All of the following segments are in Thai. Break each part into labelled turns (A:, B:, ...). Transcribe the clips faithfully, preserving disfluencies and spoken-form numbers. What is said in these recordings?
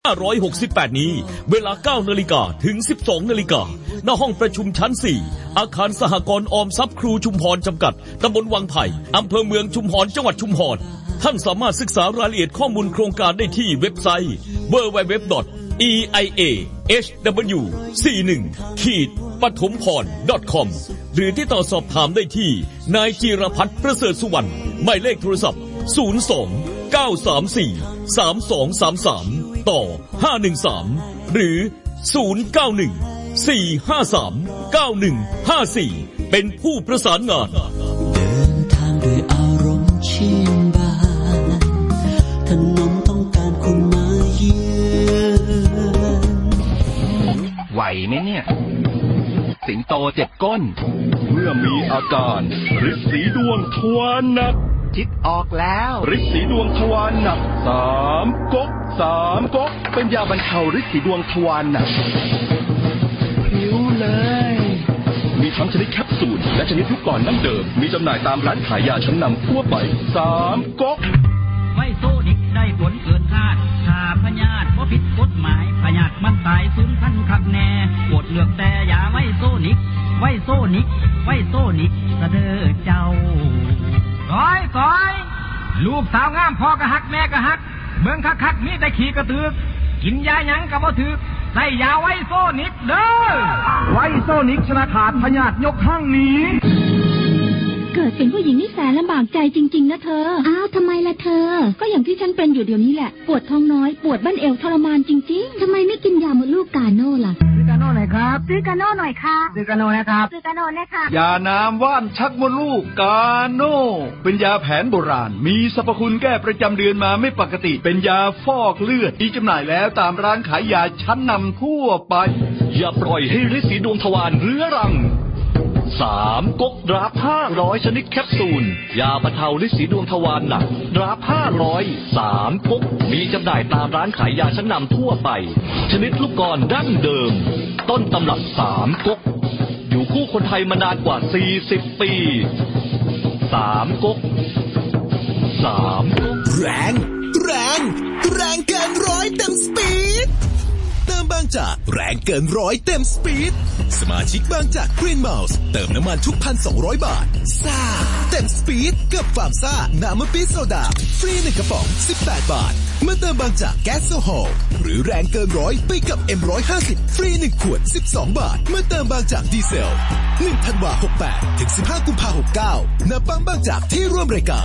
A: ห้าร้อยหกสิบแปดนี้เวลา เก้านาฬิกา ถึง สิบสองนาฬิกา ณ ห้องประชุมชั้น สี่ อาคารสหกรณ์ออมทรัพย์ครูชุมพรจำกัด ตำบลวังไผ่ อำเภอเมืองชุมพร จังหวัดชุมพร ท่านสามารถศึกษารายละเอียดข้อมูลโครงการได้ที่เว็บไซต์ ดับเบิลยู ดับเบิลยู ดับเบิลยู ดอท อี ไอ เอ เอช ดับเบิลยู สี่สิบเอ็ด ปฐมพร ดอท คอม หรือที่ต่อสอบถามได้ที่นายจิรพัฒน์ประเสริฐสุวรรณหมายเลขโทรศัพท์ ศูนย์ สอง เก้า สาม สี่ สาม สอง สาม สาม ต่อ ห้า หนึ่ง สาม หรือ ศูนย์ เก้า หนึ่ง สี่ ห้า สาม เก้า หนึ่ง ห้า สี่ เป็นผู้ประสานงาน
B: เดินทางด้วยอารมณ์ชื่นบานถนนต้องการคนมาเยือน
C: ไหวไหมเนี่ยสิงโตเจ็บก้นเมื่อมีอาการฤทธิ์สีดวงทวารหนัก
D: คิดออกแล้ว
C: ฤทธิ์สีดวงทวารหนักสามก๊กสามก๊กเป็นยาบรรเทาฤทธิ์สีดวงทวารหนักผิวเลยมีทั้งชนิดแคปซูลและชนิดลูกกลอนดั้งเดิมมีจำหน่ายตามร้านขายยาชั้นนำทั่วไปสามก๊ก
E: ไวโซนิกได้ผลเกินคาดถ้าพยาธิบ่ผิดกฎหมายพยาธิมันตายสูญพันธุ์คักแน่โปรดเลือกแต่ยาไวโซนิกไวโซนิกไวโซนิกเสด็จเจ้าก้อยก้อยลูกสาวงามพ่อกะฮักแม่กะฮักเบิ่งคักๆมีแต่ขี้กระตือกกินยาหยังก็บ่ถึกใส่ยาไวโซนิกเด้อไวโซนิกชนะขาดพยาธิยกข้างนี้
F: เกิดเป็นผู้หญิงนี่แสนลำบากใจจริงๆนะเธออ้าวทำไมล่ะเธอก็อย่างที่ฉันเป็นอยู่เดี๋ยวนี้แหละปวดท้องน้อยปวดบั้นเอวทรมานจริงๆทำไมไม่กินยามดลูกกาโน่ล่ะ
E: ซื้อกาโน่หน่อยครับ
F: ซื้อกาโน่หน่อยค่ะ
E: ซื้อกาโน่นะครับ
F: ซื้อกาโน่นะคะ
C: ยาน้ำว่านชักมดลูกกาโน่เป็นยาแผนโบราณมีสรรพคุณแก้ประจำเดือนมาไม่ปกติเป็นยาฟอกเลือดมีจำหน่ายแล้วตามร้านขายยาชั้นนำทั่วไปอย่าปล่อยให้ฤทธิ์สีดวงทวารเรื้อรังสามก๊กดราฟห้าร้อยชนิดแคปซูลยาบรรเทาฤทธิ์สีดวงทวารหนักดราฟห้าร้อยสามก๊กมีจำหน่ายตามร้านขายยาชั้นนำทั่วไปชนิดลูกกลอนดั้งเดิมต้นตำรับสามก๊กอยู่คู่คนไทยมานานกว่าสี่สิบปีสามก๊กสามก๊ก
G: แรงแรงแรงเกินร้อยเต็มสปีดเติมบางจากแรงเกินร้อยเต็มสปีดสมาชิกบางจากกรีนเมาส์เติมน้ำมันทุก หนึ่งพันสองร้อย บาทซ่าเต็มสปีดกับฟาร์มซ่าน้ำมะปี๊ดโซดาฟรีหนึ่งกระป๋องสิบแปดบาทเมื่อเติมบางจากแก๊สโซฮอลหรือแรงเกินร้อยไปกับ เอ็ม หนึ่งร้อยห้าสิบ ฟรีหนึ่งขวดสิบสองบาทเมื่อเติมบางจากดีเซลหนึ่งธันวาคมหกสิบแปดถึงสิบห้ากุมภาพันธ์หกสิบเก้าณปั๊มบางจากที่ร่วมรายการ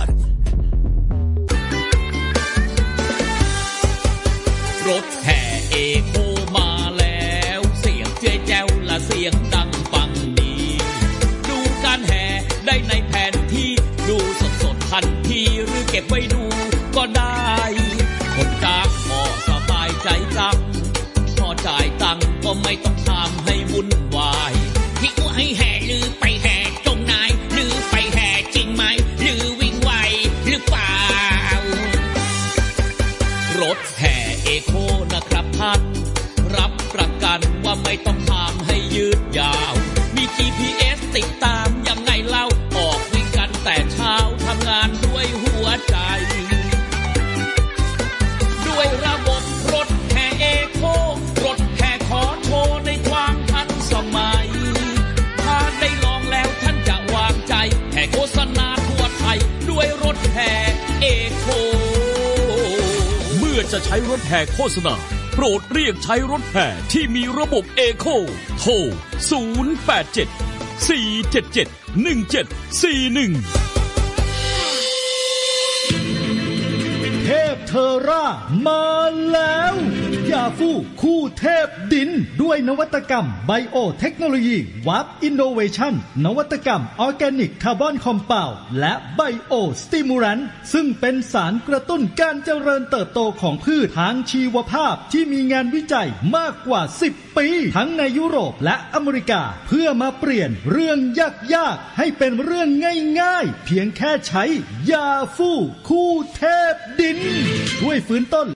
A: รถแห่เอโคมาแล้วเสียงเจ๊แจ้วและเสียงดังฟังดีดูการแห่ได้ในแผนที่ดูสดๆทันทีหรือเก็บไว้ดูก็ได้คนจ้างพอสบายใจจังพอจ่ายตังก็ไม่ต้องทำให้วุ่นวายที่ว่าให้แห่หรือไปแห่ตรงไหนหรือไปแห่จริงไหมหรือวิ่งไวหรือเปล่ารถแห่เอโคนะครับท่านรับประกันว่าไม่ต้องทำให้ยืดยาวมี จี พี เอส ติดตามยังไงเล่าออกวิ่งกันแต่เช้าทำงานด้วยหัวใจด้วยระบบรถแห่เอโครถแห่ขอโชว์ในความทันสมัยถ้าได้ลองแล้วท่านจะวางใจแห่โฆษณาทั่วไทยด้วยรถแห่เอโคเมื่อจะใช้รถแห่โฆษณาโปรดเรียกใช้รถแห่ที่มีระบบเอโคโทรศูนย์ แปด เจ็ด สี่ เจ็ด เจ็ด หนึ่ง เจ็ด สี่ หนึ่ง
H: เทพเทอร่ามาแล้วยาฟูคู่เทพดินด้วยนวัตกรรมไบโอเทคโนโลยีวับอินโนเวชั่นนวัตกรรมออร์แกนิกคาร์บอนคอมเพลด์และไบโอสติมูลันต์ซึ่งเป็นสารกระตุ้นการเจริญเติบโตของพืชทางชีวภาพที่มีงานวิจัยมากกว่าสิบปีทั้งในยุโรปและอเมริกาเพื่อมาเปลี่ยนเรื่องยากๆให้เป็นเรื่องง่ายๆเพียงแค่ใช้ยาฟูคู่เทพดินช่วยฟื้นต้น